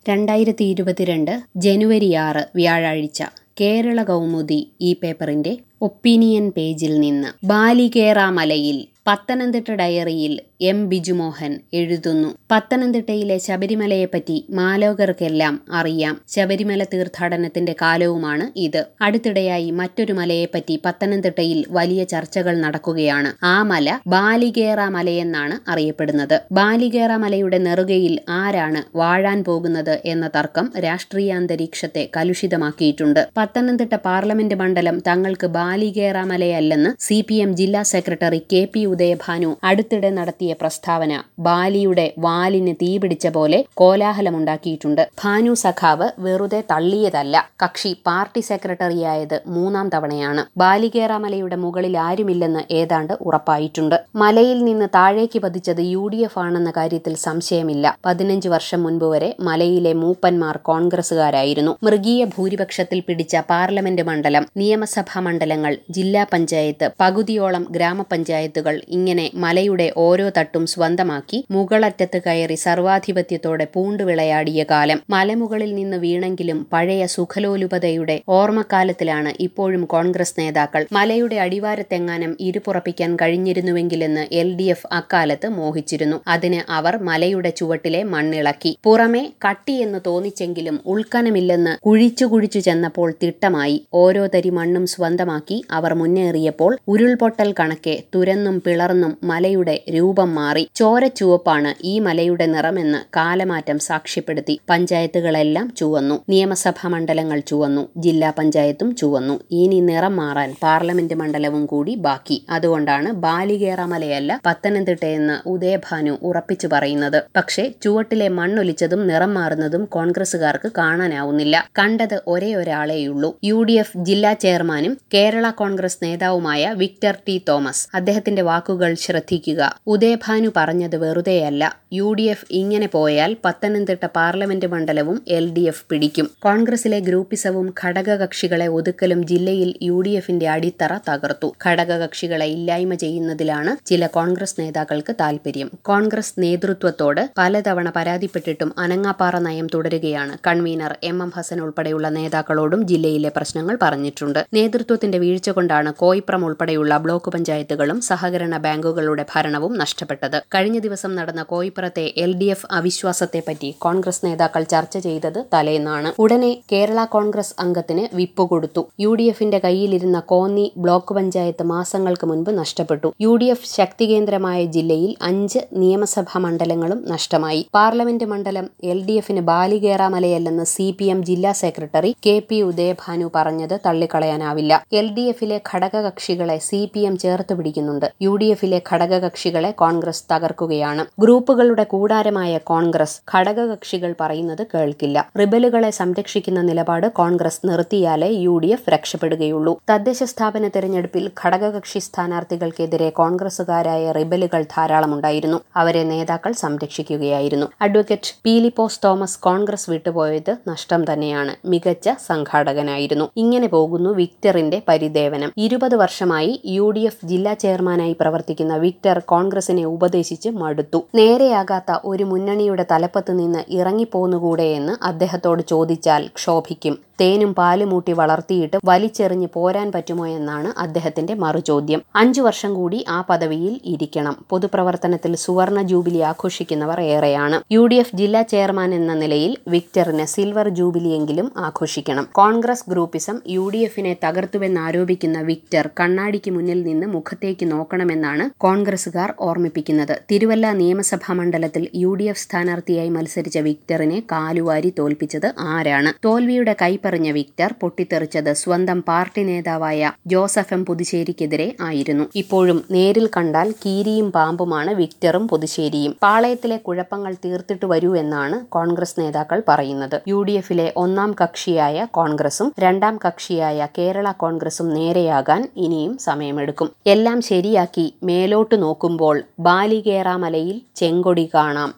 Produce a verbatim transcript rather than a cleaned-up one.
രണ്ടായിരത്തി ഇരുപത്തിരണ്ട് ജനുവരി ആറ് വ്യാഴാഴ്ച കേരള കൗമുദി ഈ പേപ്പറിന്റെ ഒപ്പീനിയൻ പേജിൽ നിന്ന് ബാലികേറാമലയിൽ പത്തനംതിട്ട ഡയറിയിൽ എം ബിജുമോഹൻ എഴുതുന്നു. പത്തനംതിട്ടയിലെ ശബരിമലയെപ്പറ്റി മാലോകർക്കെല്ലാം അറിയാം. ശബരിമല തീർത്ഥാടനത്തിന്റെ കാലവുമാണ് ഇത്. അടുത്തിടെയായി മറ്റൊരു മലയെപ്പറ്റി പത്തനംതിട്ടയിൽ വലിയ ചർച്ചകൾ നടക്കുകയാണ്. ആ മല ബാലികേറാമലയെന്നാണ് അറിയപ്പെടുന്നത്. ബാലികേറാമലയുടെ നെറുകയിൽ ആരാണ് വാഴാൻ പോകുന്നത് എന്ന തർക്കം രാഷ്ട്രീയാന്തരീക്ഷത്തെ കലുഷിതമാക്കിയിട്ടുണ്ട്. പത്തനംതിട്ട പാർലമെന്റ് മണ്ഡലം തങ്ങൾക്ക് ബാലികേറാമലയല്ലെന്ന് സി പി എം ജില്ലാ സെക്രട്ടറി കെ പി ഉദയഭാനു അടുത്തിടെ നടത്തിയ പ്രസ്താവന ബാലിയുടെ വാലിന് തീപിടിച്ച പോലെ കോലാഹലമുണ്ടാക്കിയിട്ടുണ്ട്. ഭാനു സഖാവ് വെറുതെ തള്ളിയതല്ല, കക്ഷി പാർട്ടി സെക്രട്ടറിയായത് മൂന്നാം തവണയാണ്. ബാലികേറാമലയുടെ മുകളിൽ ആരുമില്ലെന്ന് ഏതാണ്ട് ഉറപ്പായിട്ടുണ്ട്. മലയിൽ നിന്ന് താഴേക്ക് പതിച്ചത് യു ഡി എഫ് ആണെന്ന കാര്യത്തിൽ സംശയമില്ല. പതിനഞ്ച് വർഷം മുൻപ് വരെ മലയിലെ മൂപ്പന്മാർ കോൺഗ്രസുകാരായിരുന്നു. മൃഗീയ ഭൂരിപക്ഷത്തിൽ പിടിച്ച പാർലമെന്റ് മണ്ഡലം, നിയമസഭാ മണ്ഡലങ്ങൾ, ജില്ലാ പഞ്ചായത്ത്, പകുതിയോളം ഗ്രാമപഞ്ചായത്തുകൾ ഇങ്ങനെ മലയുടെ ഓരോ തട്ടും സ്വന്തമാക്കി മുകളറ്റത്ത് കയറി സർവാധിപത്യത്തോടെ പൂണ്ടുവിളയാടിയ കാലം. മലമുകളിൽ നിന്ന് വീണെങ്കിലും പഴയ സുഖലോലുപതയുടെ ഓർമ്മക്കാലത്തിലാണ് ഇപ്പോഴും കോൺഗ്രസ് നേതാക്കൾ. മലയുടെ അടിവാരത്തെങ്ങാനും ഇരുപുറപ്പിക്കാൻ കഴിഞ്ഞിരുന്നുവെങ്കിലെന്ന് എൽ ഡി എഫ് അക്കാലത്ത് മോഹിച്ചിരുന്നു. അതിന് അവർ മലയുടെ ചുവട്ടിലെ മണ്ണിളക്കി. പുറമെ കട്ടിയെന്ന് തോന്നിച്ചെങ്കിലും ഉൾക്കനമില്ലെന്ന് കുഴിച്ചു കുഴിച്ചു ചെന്നപ്പോൾ തിട്ടമായി. ഓരോ തരി മണ്ണും സ്വന്തമാക്കി അവർ മുന്നേറിയപ്പോൾ ഉരുൾപൊട്ടൽ കണക്കെ തുരന്നും പിളർന്നും മലയുടെ രൂപം മാറി. ചോരച്ചുവപ്പാണ് ഈ മലയുടെ നിറമെന്ന് കാലമാറ്റം സാക്ഷ്യപ്പെടുത്തി. പഞ്ചായത്തുകളെല്ലാം ചുവന്നു, നിയമസഭാ മണ്ഡലങ്ങൾ ചുവന്നു, ജില്ലാ പഞ്ചായത്തും ചുവന്നു. ഇനി നിറം മാറാൻ പാർലമെന്റ് മണ്ഡലവും കൂടി ബാക്കി. അതുകൊണ്ടാണ് ബാലികേറാമലയല്ല പത്തനംതിട്ടയെന്ന് ഉദയഭാനു ഉറപ്പിച്ചു പറയുന്നത്. പക്ഷേ ചുവട്ടിലെ മണ്ണൊലിച്ചതും നിറം മാറുന്നതും കോൺഗ്രസുകാർക്ക് കാണാനാവുന്നില്ല. കണ്ടത് ഒരേ ഒരാളെയുള്ളൂ, യു ഡി എഫ് ജില്ലാ ചെയർമാനും കേരള കോൺഗ്രസ് നേതാവുമായ വിക്ടർ ടി തോമസ്. അദ്ദേഹത്തിന്റെ വാക്കുകൾ ശ്രദ്ധിക്കുക. ഉദയഭാനു പറഞ്ഞത് വെറുതെയല്ല. യു ഡി എഫ് ഇങ്ങനെ പോയാൽ പത്തനംതിട്ട പാർലമെന്റ് മണ്ഡലവും എൽ ഡി എഫ് പിടിക്കും. കോൺഗ്രസിലെ ഗ്രൂപ്പിസവും ഘടകകക്ഷികളെ ഒതുക്കലും ജില്ലയിൽ യു ഡി എഫിന്റെ അടിത്തറ തകർത്തു. ഘടകകക്ഷികളെ ഇല്ലായ്മ ചെയ്യുന്നതിലാണ് ചില കോൺഗ്രസ് നേതാക്കൾക്ക് താൽപര്യം. കോൺഗ്രസ് നേതൃത്വത്തോട് പലതവണ പരാതിപ്പെട്ടിട്ടും അനങ്ങാപ്പാറ നയം തുടരുകയാണ്. കൺവീനർ എം എം ഹസൻ ഉൾപ്പെടെയുള്ള നേതാക്കളോടും ജില്ലയിലെ പ്രശ്നങ്ങൾ പറഞ്ഞിട്ടുണ്ട്. നേതൃത്വത്തിന്റെ വീഴ്ച കൊണ്ടാണ് കോയിപ്രം ഉൾപ്പെടെയുള്ള ബ്ലോക്ക് പഞ്ചായത്തുകളും സഹകരണ ബാങ്കുകളുടെ ഭരണവും നഷ്ടപ്പെട്ടത്. കഴിഞ്ഞ ദിവസം നടന്ന കോയിപ്പുറത്തെ എൽ ഡി എഫ് അവിശ്വാസത്തെപ്പറ്റി കോൺഗ്രസ് നേതാക്കൾ ചർച്ച ചെയ്തത് തലേന്നാണ്. ഉടനെ കേരള കോൺഗ്രസ് അംഗത്തിന് വിപ്പ് കൊടുത്തു. യു ഡി എഫിന്റെ കയ്യിലിരുന്ന കോന്നി ബ്ലോക്ക് പഞ്ചായത്ത് മാസങ്ങൾക്ക് മുൻപ് നഷ്ടപ്പെട്ടു. യു ഡി എഫ് ശക്തി കേന്ദ്രമായ ജില്ലയിൽ അഞ്ച് നിയമസഭാ മണ്ഡലങ്ങളും നഷ്ടമായി. പാർലമെന്റ് മണ്ഡലം എൽ ഡി എഫിന് ബാലികേറാമലയല്ലെന്ന് സി പി എം ജില്ലാ സെക്രട്ടറി കെ പി ഉദയഭാനു പറഞ്ഞത് തള്ളിക്കളയാനാവില്ല. എൽ ഡി എഫിലെ ഘടകകക്ഷികളെ സി പി എം ചേർത്ത് പിടിക്കുന്നുണ്ട്. യു ഡി എഫിലെ ഘടകകക്ഷികളെ കോൺഗ്രസ് തകർക്കുകയാണ്. ഗ്രൂപ്പുകളുടെ കൂടാരമായ കോൺഗ്രസ് ഘടകകക്ഷികൾ പറയുന്നത് കേൾക്കില്ല. റിബലുകളെ സംരക്ഷിക്കുന്ന നിലപാട് കോൺഗ്രസ് നിർത്തിയാലേ യു ഡി എഫ് രക്ഷപ്പെടുകയുള്ളൂ. തദ്ദേശ സ്ഥാപന തെരഞ്ഞെടുപ്പിൽ ഘടകകക്ഷി സ്ഥാനാർത്ഥികൾക്കെതിരെ കോൺഗ്രസുകാരായ റിബലുകൾ ധാരാളമുണ്ടായിരുന്നു. അവരെ നേതാക്കൾ സംരക്ഷിക്കുകയായിരുന്നു. അഡ്വക്കേറ്റ് പീലിപ്പോസ് തോമസ് കോൺഗ്രസ് വിട്ടുപോയത് നഷ്ടം തന്നെയാണ്. മികച്ച സംഘാടകനായിരുന്നു. ഇങ്ങനെ പോകുന്നു വിക്ടറിന്റെ പരിദേവനം. ഇരുപത് വർഷമായി യു ഡി എഫ് ജില്ലാ ചെയർമാനായി പ്രവർത്തിക്കുന്ന വിക്ടർ കോൺഗ്രസിനെ ഉപദേശിച്ച് മടുത്തു. നേരെയാകാത്ത ഒരു മുന്നണിയുടെ തലപ്പത്ത് നിന്ന് ഇറങ്ങിപ്പോന്നുകൂടെയെന്ന് അദ്ദേഹത്തോട് ചോദിച്ചാൽ ക്ഷോഭിക്കും. തേനും പാലും മൂട്ടി വളർത്തിയിട്ട് വലിച്ചെറിഞ്ഞ് പോരാൻ പറ്റുമോ എന്നാണ് അദ്ദേഹത്തിന്റെ മറുചോദ്യം. അഞ്ചു വർഷം കൂടി ആ പദവിയിൽ ഇരിക്കണം. പൊതുപ്രവർത്തനത്തിൽ സുവർണ ജൂബിലി ആഘോഷിക്കുന്നവർ ഏറെയാണ്. യു ഡി എഫ് ജില്ലാ ചെയർമാൻ എന്ന നിലയിൽ വിക്ടറിന് സിൽവർ ജൂബിലിയെങ്കിലും ആഘോഷിക്കണം. കോൺഗ്രസ് ഗ്രൂപ്പിസം യു ഡി എഫിനെ തകർത്തുവെന്നാരോപിക്കുന്ന വിക്ടർ കണ്ണാടിക്ക് മുന്നിൽ നിന്ന് മുഖത്തേക്ക് നോക്കണമെന്നാണ് കോൺഗ്രസുകാർ ഓർമ്മിപ്പിക്കുന്നത്. തിരുവല്ല നിയമസഭാ മണ്ഡലത്തിൽ യു ഡി എഫ് സ്ഥാനാർത്ഥിയായി മത്സരിച്ച വിക്ടറിനെ കാലുവാരി തോൽപ്പിച്ചത് ആരാണ്? തോൽവിയുടെ കൈപ്പറിഞ്ഞ വിക്ടർ പൊട്ടിത്തെറിച്ചത് സ്വന്തം പാർട്ടി നേതാവായ ജോസഫ് എം പുതുശ്ശേരിക്കെതിരെ ആയിരുന്നു. ഇപ്പോഴും നേരിൽ കണ്ടാൽ കീരിയും പാമ്പുമാണ് വിക്ടറും പുതുശ്ശേരിയും. പാളയത്തിലെ കുഴപ്പങ്ങൾ തീർത്തിട്ട് വരൂ എന്നാണ് കോൺഗ്രസ് നേതാക്കൾ പറയുന്നത്. യു ഡി എഫിലെ ഒന്നാം കക്ഷിയായ കോൺഗ്രസും രണ്ടാം കക്ഷിയായ കേരള കോൺഗ്രസും നേരെയാകാൻ ഇനിയും സമയമെടുക്കും. എല്ലാം ശരിയാക്കി മേലോട്ട് നോക്കുമ്പോൾ ബാലികേറാമലയിൽ ചെങ്കൊടി കാണാം.